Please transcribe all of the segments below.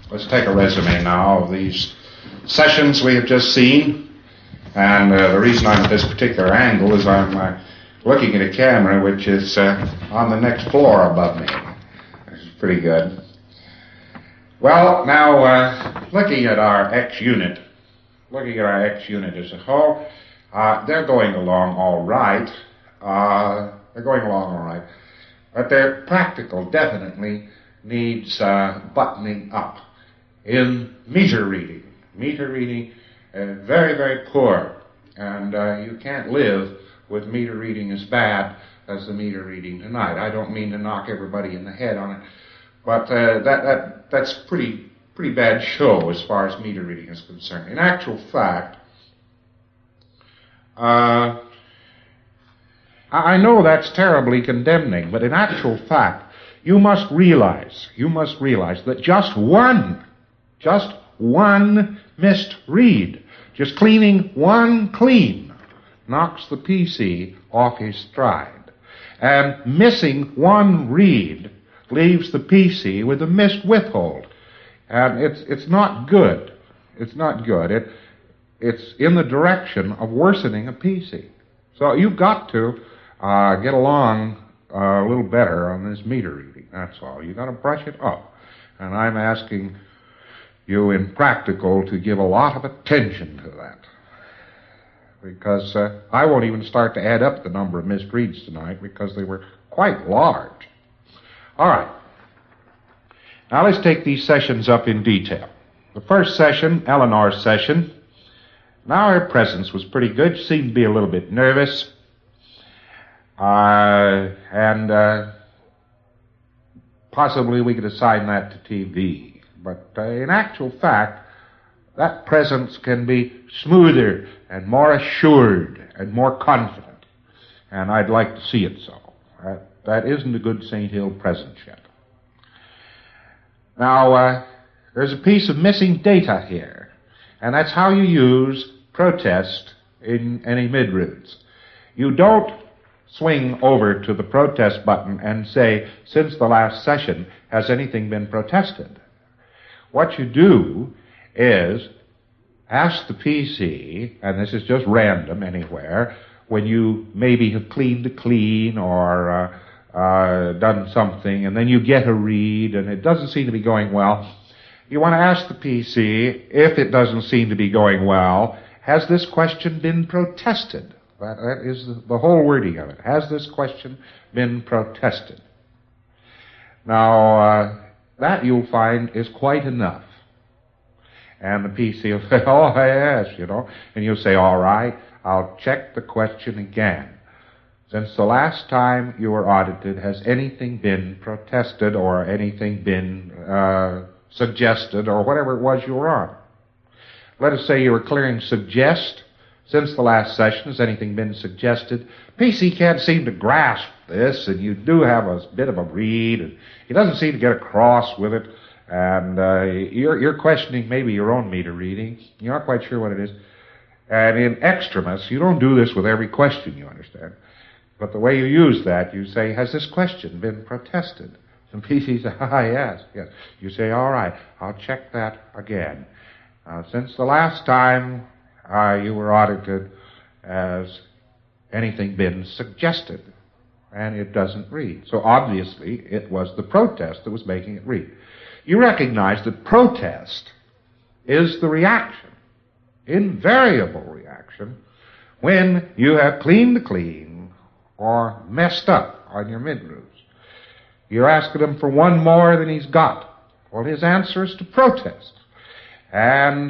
let's take a resume now of these sessions we have just seen. And the reason I'm at this particular angle is I'm looking at a camera which is on the next floor above me. This is pretty good. Well, now, looking at our X unit as a whole, they're going along all right. But their practical definitely needs buttoning up in meter reading. Meter reading, very, very poor. And you can't live with meter reading as bad as the meter reading tonight. I don't mean to knock everybody in the head on it, but that's pretty bad show as far as meter reading is concerned. In actual fact, I know that's terribly condemning, but in actual fact, you must realize that just one missed read, just cleaning one clean, knocks the PC off his stride. And missing one read leaves the PC with a missed withhold. And it's not good. It's not good. It's in the direction of worsening a PC. So you've got to get along a little better on this meter reading. That's all. You've got to brush it up. And I'm asking you in practical to give a lot of attention to that. Because I won't even start to add up the number of missed reads tonight because they were quite large. All right. Now let's take these sessions up in detail. The first session, Eleanor's session. Now her presence was pretty good. She seemed to be a little bit nervous. And possibly we could assign that to TV. But in actual fact, that presence can be smoother and more assured and more confident. And I'd like to see it so. That isn't a good St. Hill presence yet. Now, there's a piece of missing data here. And that's how you use protest in any midroots. You don't swing over to the protest button and say, since the last session, has anything been protested? What you do is ask the PC, and this is just random anywhere, when you maybe have cleaned a clean or done something, and then you get a read, and it doesn't seem to be going well. You want to ask the PC, if it doesn't seem to be going well, has this question been protested? That is the whole wording of it. Has this question been protested? Now, that you'll find is quite enough. And the PC will say, oh, yes, and you'll say, all right, I'll check the question again. Since the last time you were audited, has anything been protested or anything been suggested or whatever it was you were on? Let us say you were clearing suggest. Since the last session, has anything been suggested? PC can't seem to grasp this, and you do have a bit of a read, and he doesn't seem to get across with it, and you're questioning maybe your own meter reading. You're not quite sure what it is. And in extremis, you don't do this with every question, you understand. But the way you use that, you say, has this question been protested? And PC says, yes. You say, all right, I'll check that again. Since the last time you were audited, has anything been suggested? And it doesn't read. So obviously, it was the protest that was making it read. You recognize that protest is the reaction, invariable reaction, when you have cleaned the clean or messed up on your midrooms. You're asking him for one more than he's got. Well, his answer is to protest. And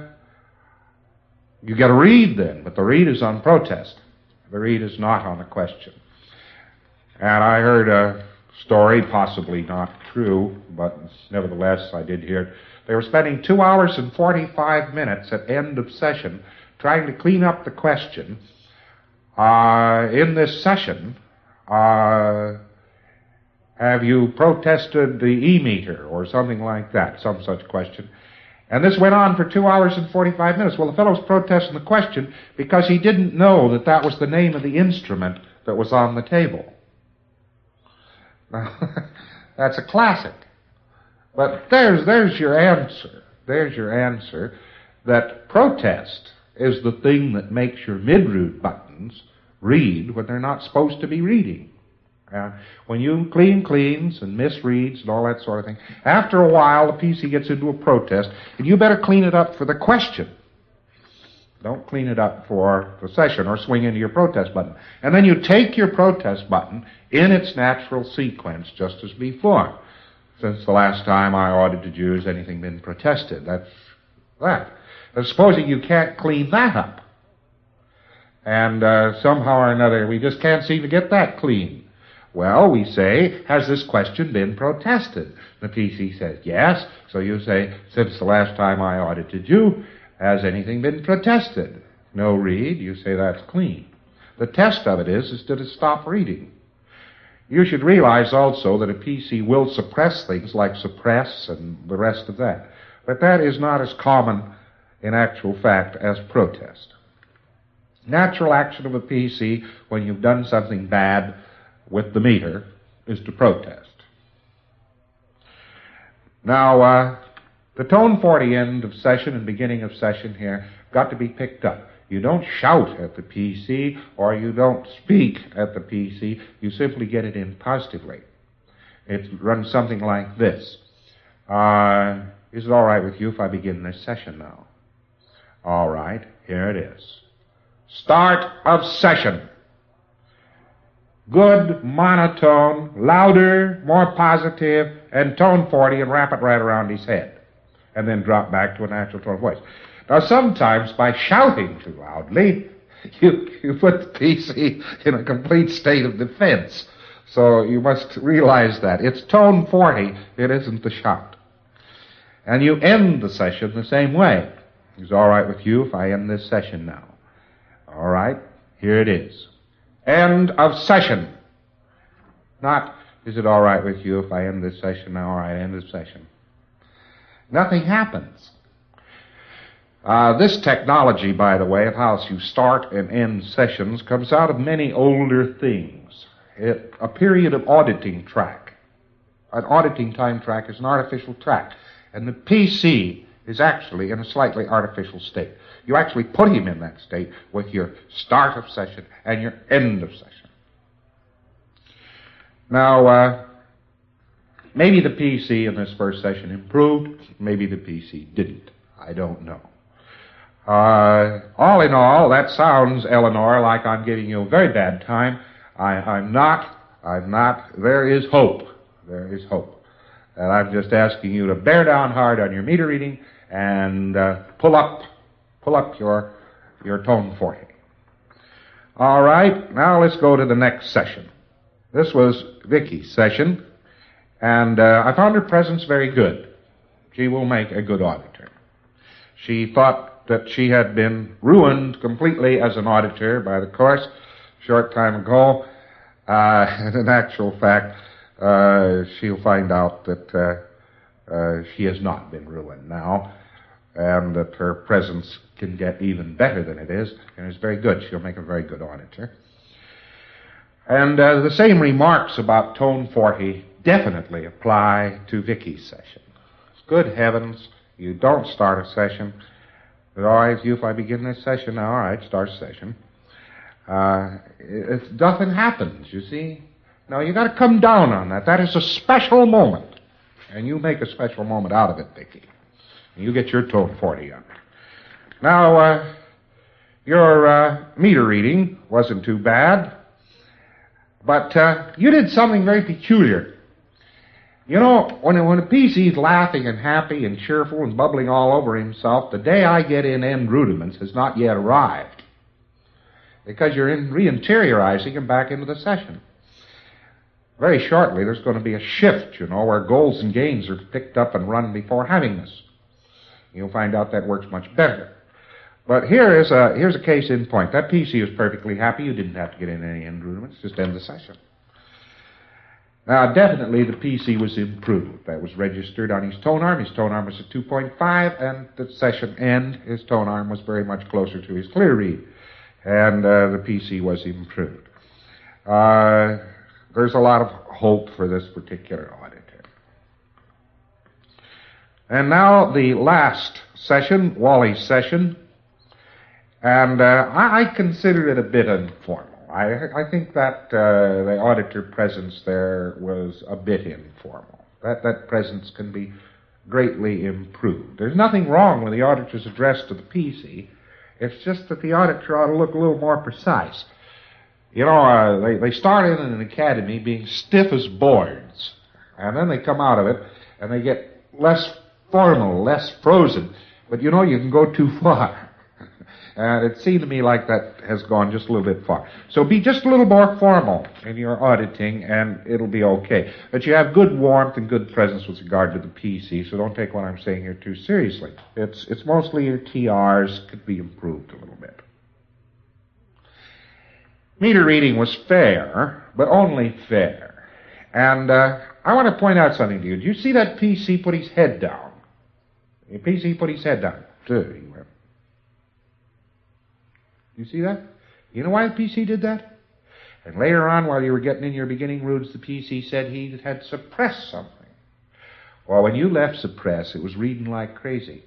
you get a read then, but the read is on protest. The read is not on a question. And I heard a story, possibly not true, but nevertheless I did hear it. They were spending 2 hours and 45 minutes at end of session trying to clean up the question. In this session, have you protested the E-meter or something like that, some such question. And this went on for 2 hours and 45 minutes. Well, the fellow was protesting the question because he didn't know that that was the name of the instrument that was on the table. Now, that's a classic. But there's your answer. There's your answer, that protest is the thing that makes your mid-root buttons read when they're not supposed to be reading. When you cleans and misreads and all that sort of thing, after a while the PC gets into a protest, and you better clean it up for the question. Don't clean it up for the session or swing into your protest button. And then you take your protest button in its natural sequence, just as before. Since the last time I audited you, has anything been protested? That's that. And supposing you can't clean that up, and somehow or another we just can't seem to get that clean. Well, we say, has this question been protested? The PC says yes. So you say, since the last time I audited you, has anything been protested? No read. You say that's clean. The test of it is to stop reading. You should realize also that a PC will suppress things like suppress and the rest of that. But that is not as common in actual fact as protest. Natural action of a PC when you've done something bad with the meter is to protest. Now, the tone 40 end of session and beginning of session here got to be picked up. You don't shout at the PC or you don't speak at the PC. You simply get it in positively. It runs something like this. Is it all right with you if I begin this session now? All right, here it is. Start of session. Good, monotone, louder, more positive, and tone 40 and wrap it right around his head. And then drop back to a natural tone of voice. Now, sometimes by shouting too loudly, you put the PC in a complete state of defense. So you must realize that. It's tone 40, it isn't the shout. And you end the session the same way. Is it all right with you if I end this session now? All right, here it is. End of session. Not, is it all right with you if I end this session now? All right, end this session. Nothing happens. This technology, by the way, of how you start and end sessions comes out of many older things. A period of auditing track. An auditing time track is an artificial track. And the PC is actually in a slightly artificial state. You actually put him in that state with your start of session and your end of session. Now, maybe the PC in this first session improved. Maybe the PC didn't. I don't know. All in all, that sounds, Eleanor, like I'm giving you a very bad time. I'm not. There is hope. There is hope. And I'm just asking you to bear down hard on your meter reading and pull up your tone 40. All right, now let's go to the next session. This was Vicky's session, and I found her presence very good. She will make a good auditor. She thought that she had been ruined completely as an auditor by the course a short time ago. And in actual fact, she'll find out that she has not been ruined now, and that her presence can get even better than it is, and is very good. She'll make a very good auditor. And the same remarks about tone 40 definitely apply to Vicky's session. Good heavens, you don't start a session. But all right, you, if I begin this session now, all right, start session. Nothing happens, you see. No, you got to come down on that. That is a special moment. And you make a special moment out of it, Vicky. And you get your tone 40 up. Now, your meter reading wasn't too bad. But you did something very peculiar. You know, when a PC's laughing and happy and cheerful and bubbling all over himself, the day I get in end rudiments has not yet arrived. Because you're re-interiorizing him back into the session. Very shortly, there's going to be a shift, you know, where goals and gains are picked up and run before having this. You'll find out that works much better. But here's a case in point. That PC was perfectly happy. You didn't have to get in any end rudiments. Just end the session. Now, definitely the PC was improved. That was registered on his tone arm. His tone arm was at 2.5, and the session end, his tone arm was very much closer to his clear read. And the PC was improved. There's a lot of hope for this particular auditor. And now the last session, Wally's session, and I consider it a bit informal. I think that the auditor presence there was a bit informal. That presence can be greatly improved. There's nothing wrong with the auditor's address to the PC. It's just that the auditor ought to look a little more precise. You know, they start in an academy being stiff as boards, and then they come out of it and they get less formal, less frozen. But you know, you can go too far. And it seemed to me like that has gone just a little bit far. So be just a little more formal in your auditing, and it'll be okay. But you have good warmth and good presence with regard to the PC, so don't take what I'm saying here too seriously. It's mostly your TRs could be improved a little bit. Meter reading was fair, but only fair. And I want to point out something to you. Did you see that PC put his head down? The PC put his head down. Dirty. You see that? You know why the PC did that? And later on, while you were getting in your beginning roots, the PC said he had suppressed something. Well, when you left suppress, it was reading like crazy.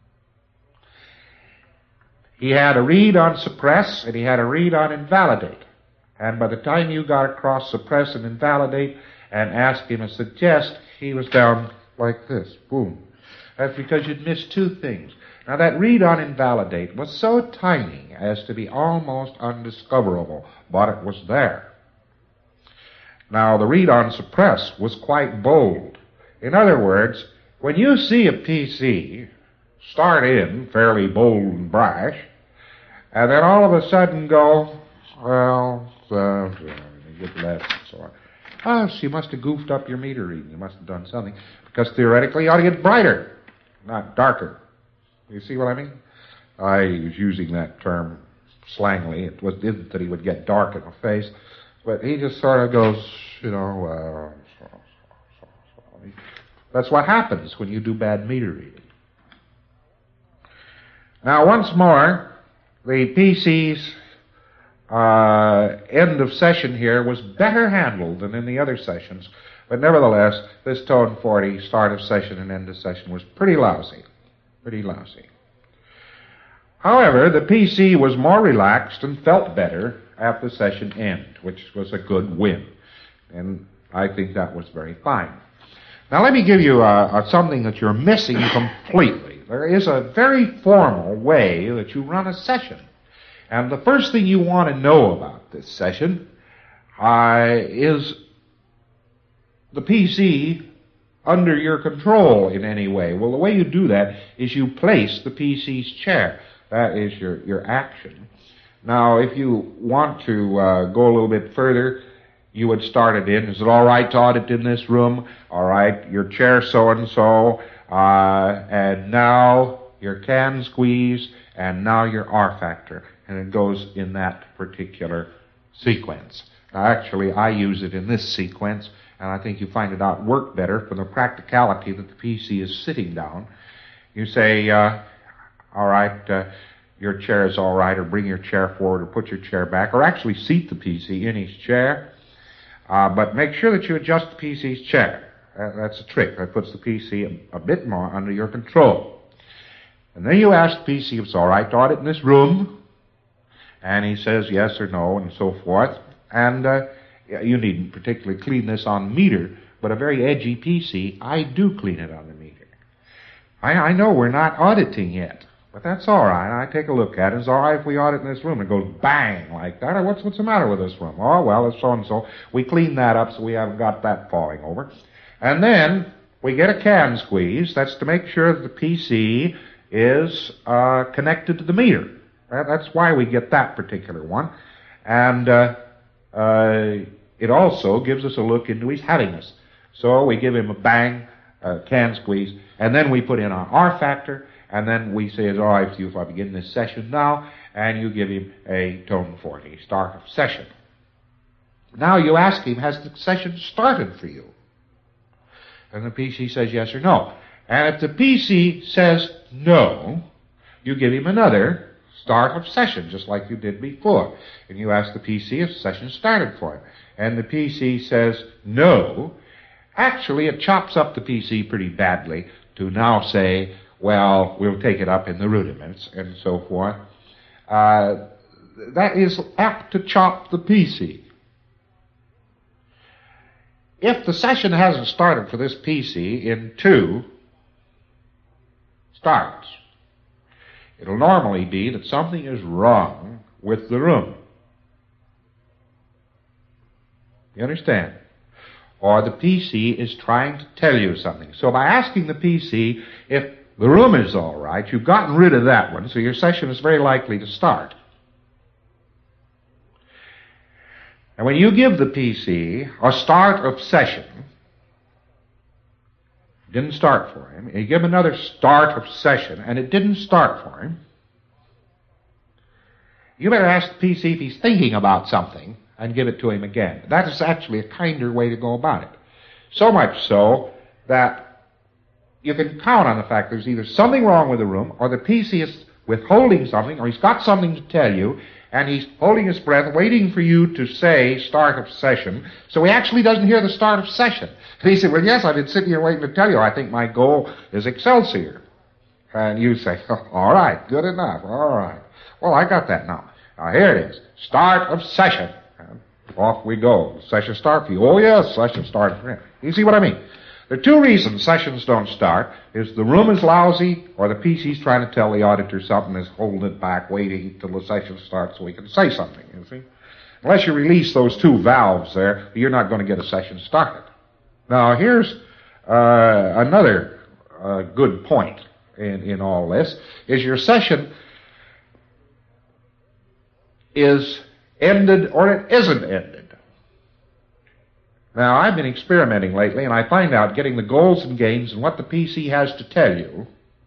He had a read on suppress, and he had a read on invalidate. And by the time you got across suppress and invalidate and asked him to suggest, he was down like this. Boom. That's because you'd missed two things. Now, that read on invalidate was so tiny as to be almost undiscoverable, but it was there. Now, the read on suppress was quite bold. In other words, when you see a PC start in fairly bold and brash, and then all of a sudden go, well, get left and so on. Oh, so you must have goofed up your meter reading. You must have done something. Because theoretically, you ought to get brighter, not darker. You see what I mean? I was using that term slangily. It isn't that he would get dark in the face, but he just sort of goes, you know, that's what happens when you do bad meter reading. Now, once more, the PC's end of session here was better handled than in the other sessions, but nevertheless, this tone 40, start of session and end of session, was pretty lousy. Pretty lousy. However, the PC was more relaxed and felt better at the session end, which was a good win. And I think that was very fine. Now let me give you something that you're missing completely. There is a very formal way that you run a session. And the first thing you want to know about this session is the PC under your control in any way. Well, the way you do that is you place the PC's chair. That is your action. Now, if you want to go a little bit further, you would start it in. Is it all right to audit in this room? All right, your chair so-and-so, and now your can squeeze, and now your R factor. And it goes in that particular sequence. Now, actually, I use it in this sequence, and I think you find it out work better for the practicality that the PC is sitting down. You say, all right, your chair is all right, or bring your chair forward, or put your chair back, or actually seat the PC in his chair, but make sure that you adjust the PC's chair. That's a trick. That puts the PC a bit more under your control. And then you ask the PC if it's all right to audit in this room, and he says yes or no, and so forth, and you needn't particularly clean this on the meter, but a very edgy PC, I do clean it on the meter. I know we're not auditing yet, but that's all right. I take a look at it. It's all right if we audit in this room. It goes bang like that. Or what's the matter with this room? Oh, well, it's so-and-so. We clean that up so we haven't got that falling over. And then we get a can squeeze. That's to make sure that the PC is connected to the meter. That's why we get that particular one. And it also gives us a look into his heaviness. So we give him a bang, can squeeze, and then we put in our R factor, and then we say it's all right with you if I begin this session now, and you give him a tone 40, start of session. Now you ask him, has the session started for you? And the PC says yes or no. And if the PC says no, you give him another start of session, just like you did before. And you ask the PC if the session started for him. And the PC says no. actually it chops up the PC pretty badly to now say, well, we'll take it up in the rudiments and so forth. That is apt to chop the PC. If the session hasn't started for this PC in 2 starts, it'll normally be that something is wrong with the room. You understand? Or the PC is trying to tell you something. So by asking the PC if the room is all right, you've gotten rid of that one, so your session is very likely to start. And when you give the PC a start of session, didn't start for him, you give him another start of session, and it didn't start for him, you better ask the PC if he's thinking about something and give it to him again. That is actually a kinder way to go about it. So much so that you can count on the fact there's either something wrong with the room, or the PC is withholding something, or he's got something to tell you, and he's holding his breath, waiting for you to say start of session, so he actually doesn't hear the start of session. And he said, well, yes, I've been sitting here waiting to tell you, I think my goal is Excelsior. And you say, oh, all right, good enough, all right. Well, I got that now. Now, here it is, start of session. And off we go. Session start for you. Oh, yes, session start for him. You see what I mean? There are 2 reasons sessions don't start. Is the room is lousy, or the PC's trying to tell the auditor something, is holding it back, waiting till the session starts so he can say something, you see? Unless you release those 2 valves there, you're not going to get a session started. Now, here's another good point in all this, is your session is ended or it isn't ended. Now, I've been experimenting lately, and I find out getting the goals and gains and what the PC has to tell you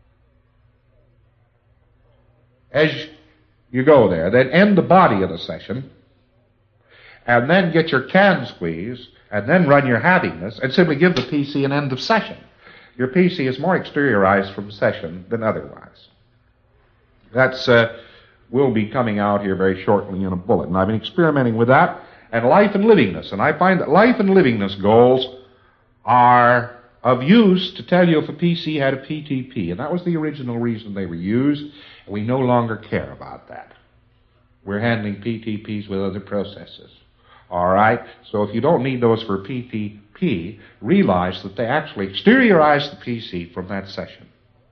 as you go there. Then end the body of the session, and then get your can squeeze, and then run your happiness, and simply give the PC an end of session. Your PC is more exteriorized from session than otherwise. That's will be coming out here very shortly in a bulletin. I've been experimenting with that. And life and livingness. And I find that life and livingness goals are of use to tell you if a PC had a PTP. And that was the original reason they were used. And we no longer care about that. We're handling PTPs with other processes. All right? So if you don't need those for PTP, realize that they actually exteriorize the PC from that session.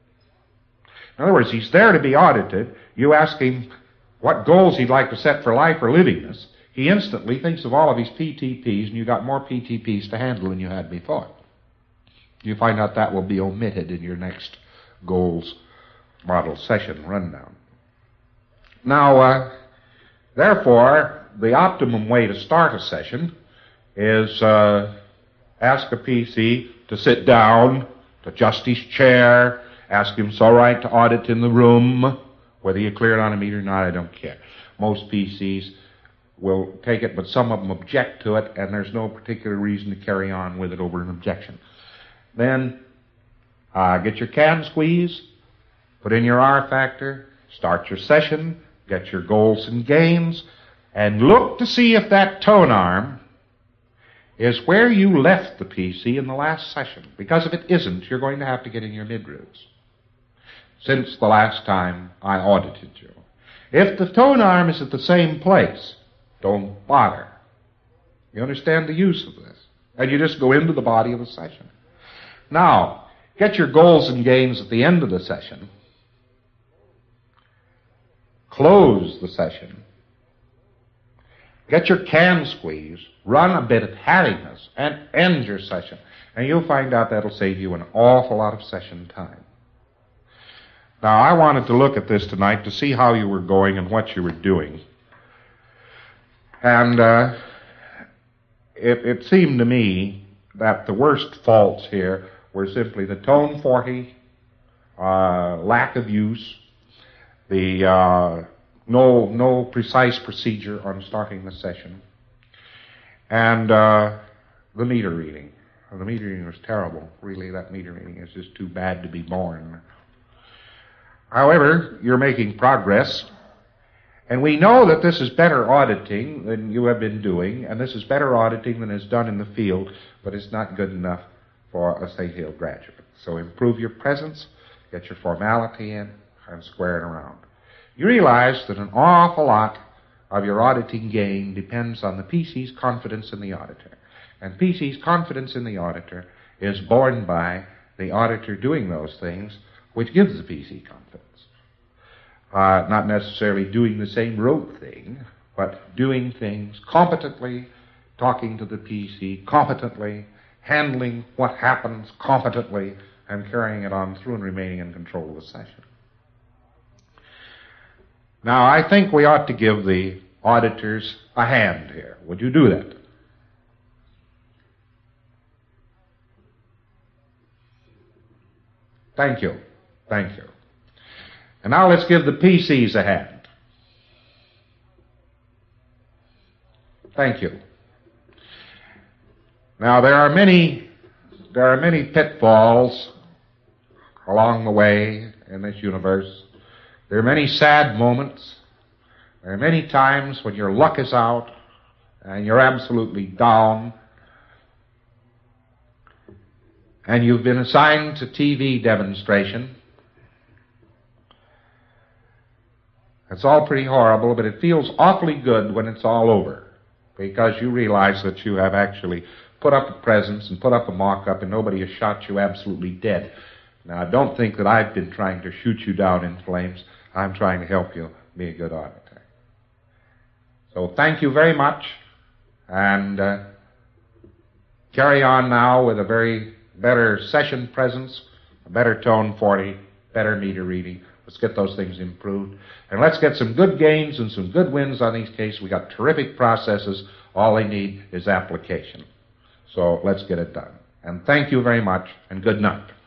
In other words, he's there to be audited. You ask him what goals he'd like to set for life or livingness. He instantly thinks of all of his PTPs, and you got more PTPs to handle than you had before. You find out that will be omitted in your next goals model session rundown. Now, therefore, the optimum way to start a session is ask a PC to sit down, to adjust his chair, ask him if it's all right to audit in the room. Whether you clear it on a meter or not, I don't care. Most PCs will take it, but some of them object to it, and there's no particular reason to carry on with it over an objection. Then get your can squeeze, put in your R factor, start your session, get your goals and gains, and look to see if that tone arm is where you left the PC in the last session. Because if it isn't, you're going to have to get in your mid-roots since the last time I audited you. If the tone arm is at the same place, don't bother. You understand the use of this. And you just go into the body of the session. Now, get your goals and gains at the end of the session. Close the session. Get your can squeeze. Run a bit of happiness and end your session. And you'll find out that'll save you an awful lot of session time. Now, I wanted to look at this tonight to see how you were going and what you were doing. And it seemed to me that the worst faults here were simply the tone 40, lack of use, the no precise procedure on starting the session, and the meter reading. The meter reading was terrible. Really, that meter reading is just too bad to be born. However, you're making progress. And we know that this is better auditing than you have been doing, and this is better auditing than is done in the field, but it's not good enough for a St. Hill graduate. So improve your presence, get your formality in, and square it around. You realize that an awful lot of your auditing gain depends on the PC's confidence in the auditor. And PC's confidence in the auditor is borne by the auditor doing those things, which gives the PC confidence. Not necessarily doing the same rote thing, but doing things competently, talking to the PC competently, handling what happens competently, and carrying it on through and remaining in control of the session. Now, I think we ought to give the auditors a hand here. Would you do that? Thank you. Thank you. And now let's give the PCs a hand. Thank you. Now, there are many pitfalls along the way in this universe. There are many sad moments. There are many times when your luck is out and you're absolutely down and you've been assigned to TV demonstration. It's all pretty horrible, but it feels awfully good when it's all over, because you realize that you have actually put up a presence and put up a mock-up and nobody has shot you absolutely dead. Now, don't think that I've been trying to shoot you down in flames. I'm trying to help you be a good auditor. So thank you very much, and carry on now with a very better session presence, a better tone 40, better meter reading. Let's get those things improved. And let's get some good gains and some good wins on these cases. We got terrific processes. All they need is application. So let's get it done. And thank you very much, and good night.